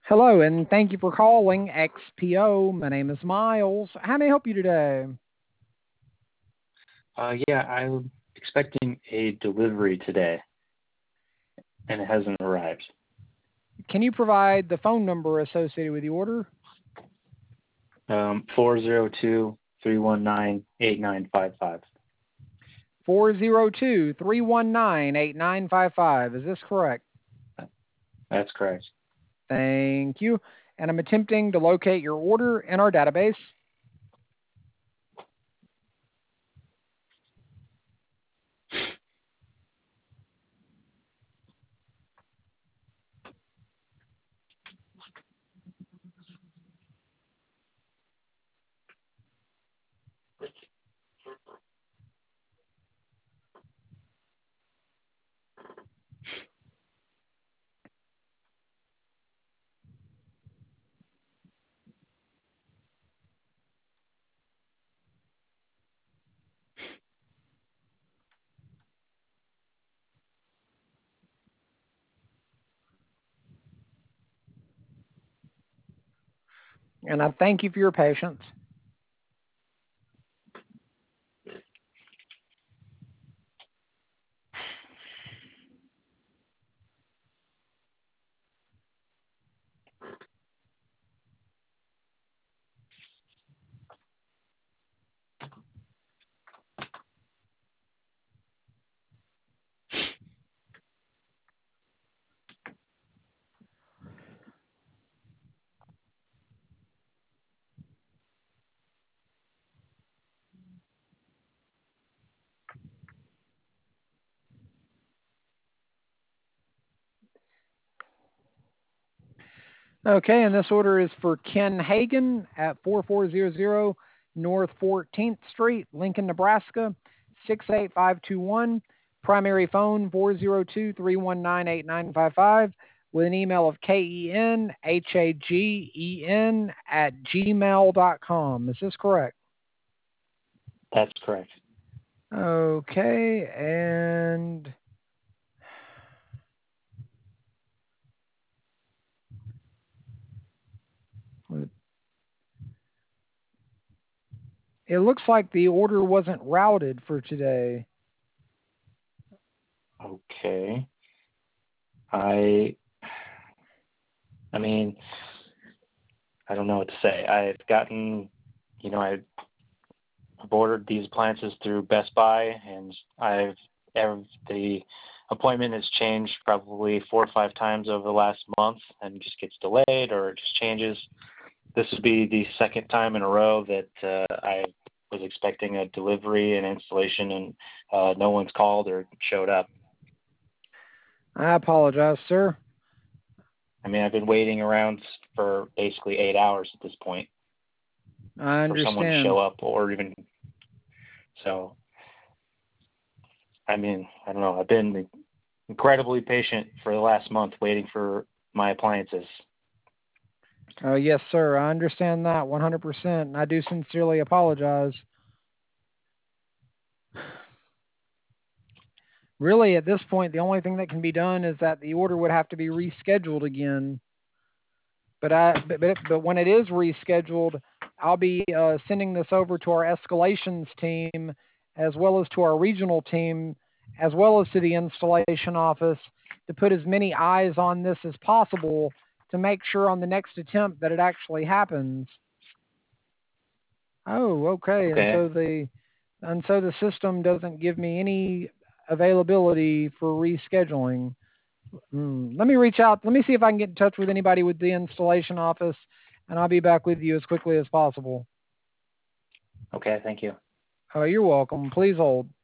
Hello, and thank you for calling XPO. My name is Miles. How may I help you today? Yeah, I'm expecting a delivery today, and it hasn't arrived. Can you provide the phone number associated with the order? 402-319-8955. 402-319-8955. Is this correct? That's correct. Thank you. And I'm attempting to locate your order in our database. And I thank you for your patience. Okay, and this order is for Ken Hagan at 4400 North 14th Street, Lincoln, Nebraska, 68521. Primary phone 402-319-8955 with an email of kenhagen at gmail.com. Is this correct? That's correct. Okay, and it looks like the order wasn't routed for today. Okay. I mean, I don't know what to say. I've ordered these appliances through Best Buy, and the appointment has changed probably 4 or 5 times over the last month, and just gets delayed or it just changes. This would be the second time in a row that I was expecting a delivery and installation, and no one's called or showed up. I apologize, sir. I mean, I've been waiting around for basically 8 hours at this point I for someone to show understand. up, or even so. I mean, I don't know. I've been incredibly patient for the last month waiting for my appliances. Yes, sir. I understand that 100%. And I do sincerely apologize. Really, at this point, the only thing that can be done is that the order would have to be rescheduled again. But when it is rescheduled, I'll be sending this over to our escalations team, as well as to our regional team, as well as to the installation office, to put as many eyes on this as possible to make sure on the next attempt that it actually happens. Oh, okay. Okay. And so the system doesn't give me any availability for rescheduling. Let me reach out. Let me see if I can get in touch with anybody with the installation office, and I'll be back with you as quickly as possible. Okay. Thank you. You're welcome. Please hold.